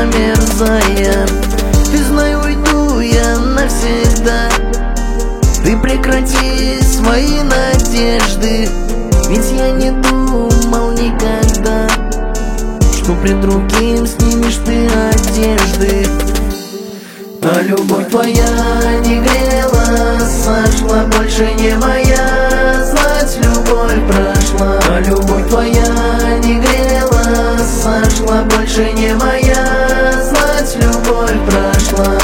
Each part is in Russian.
замерзая. Ты знай, уйду я навсегда. Ты прекрати свои надежды, ведь я не думал никогда, что пред другим снимешь ты одежды. А любовь твоя не грела, сошла, больше не моя. Знать, любовь прошла. А любовь твоя не грела, сошла, больше не моя. Знать, любовь прошла.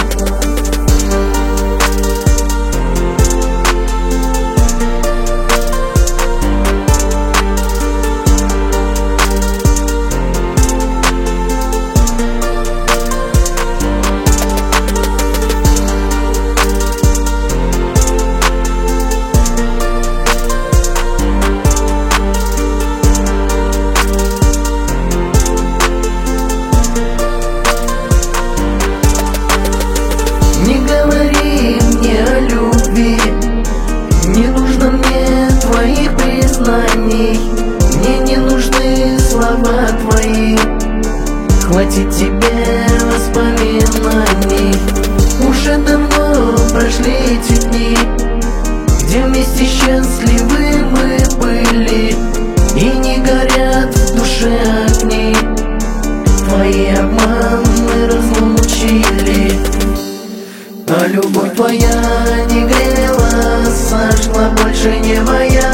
Не нужно мне твоих признаний, мне не нужны слова твои. Хватит тебе воспоминаний. Уже давно прошли эти дни, где вместе счастливы мы были, и не горят в душе огни. Твои обманы разлучили. А любовь твоя не грела, сошла, больше не моя.